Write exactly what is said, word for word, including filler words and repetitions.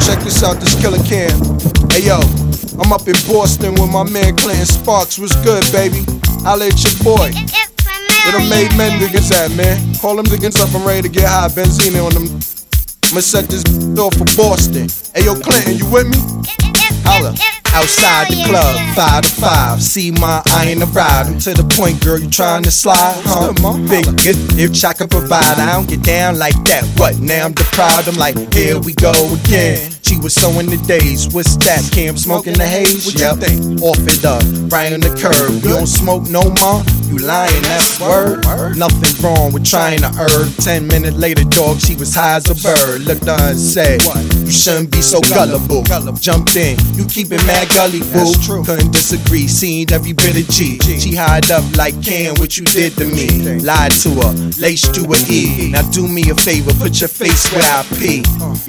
check this out, this Killer Cam. Hey yo, I'm up in Boston with my man Clinton Sparks. What's good, baby? Holla at your boy. Where them made men niggas at, man? Call them niggas up, I'm ready to get high. Benzine on them. I'ma set this off for Boston. Hey yo, Clinton, you with me? Holla. Outside the club, five to five. See my iron arrive. I'm to the point, girl, you trying to slide, huh? Big if, if I can provide, I don't get down like that. What? Now I'm deprived. I'm like, here we go again. She was sowing the days. What's that? Cam smoking the haze? What yep. you think? Off it up, right on the curb. You don't smoke no more? You lying, that's word. Nothing wrong with trying to herb. Ten minutes later, dog, she was high as a bird. Looked at her and said, you shouldn't be so gullible. Jumped in, you keep it mad gully, boo. Couldn't disagree, seen every bit of G. She hired up like Cam, what you did to me. Lied to her, laced you a E. Now do me a favor, put your face where I pee.